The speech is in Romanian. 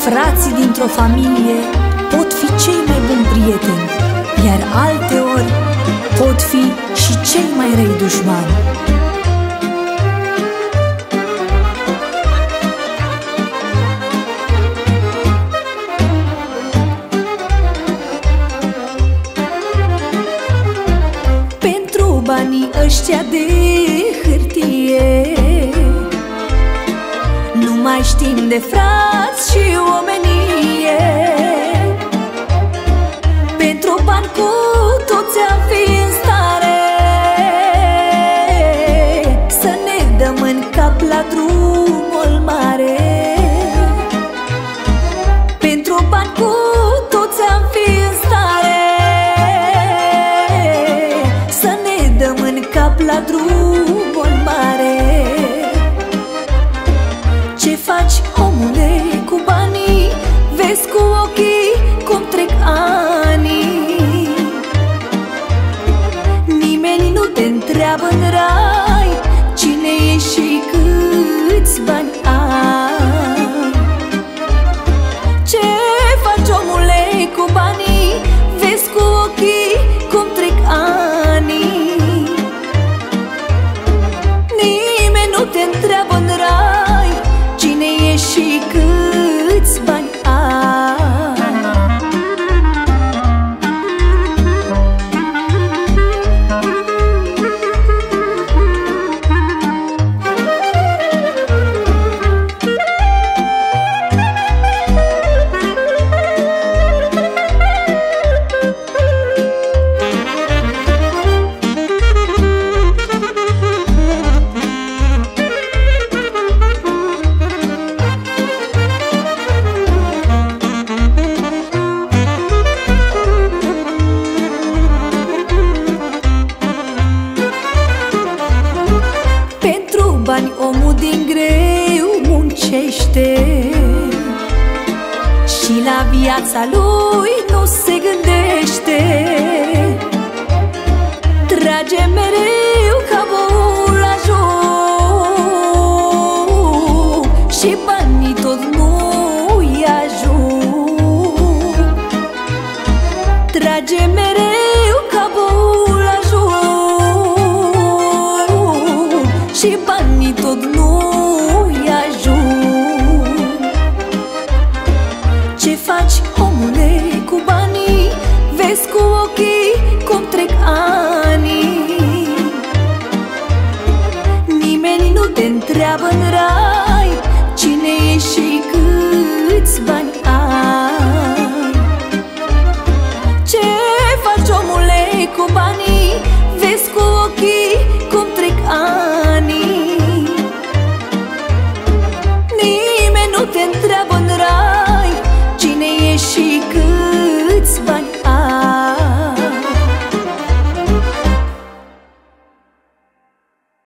Frații dintr-o familie pot fi cei mai buni prieteni, iar alteori pot fi și cei mai răi dușmani. Pentru banii ăștia de hârtie nu mai știm de frați și omenie. Pentru bani cu toți am fi în stare să ne dăm în cap la drumul mare. Pentru bani cu toți am fi în stare să ne dăm în cap la drumul mare. Ce faci, omule, cu banii? Vezi cu ochii cum trec anii. Nimeni nu te întreabă în rai cine ești și câți bani ai. Ce faci, omule, cu banii? Vezi cu ochii cum trec anii. Nimeni nu te întreabă în rai cine ești și câți bani ai. Bani omul din greu muncește și la viața lui nu se gândește. Trage mereu capul la joc și banii tot nu-i ajung. Trage mereu capul la joc și banii tot nu-i ajung. Ce faci, omule, cu banii? Vezi cu ochii cum trec anii. Nimeni nu te întreabă în rai cine ești și câți bani ai. Ce faci, omule, cu banii? Vezi cu ochii cum trec anii. Nimeni nu te întreabă în rai cine ești și câți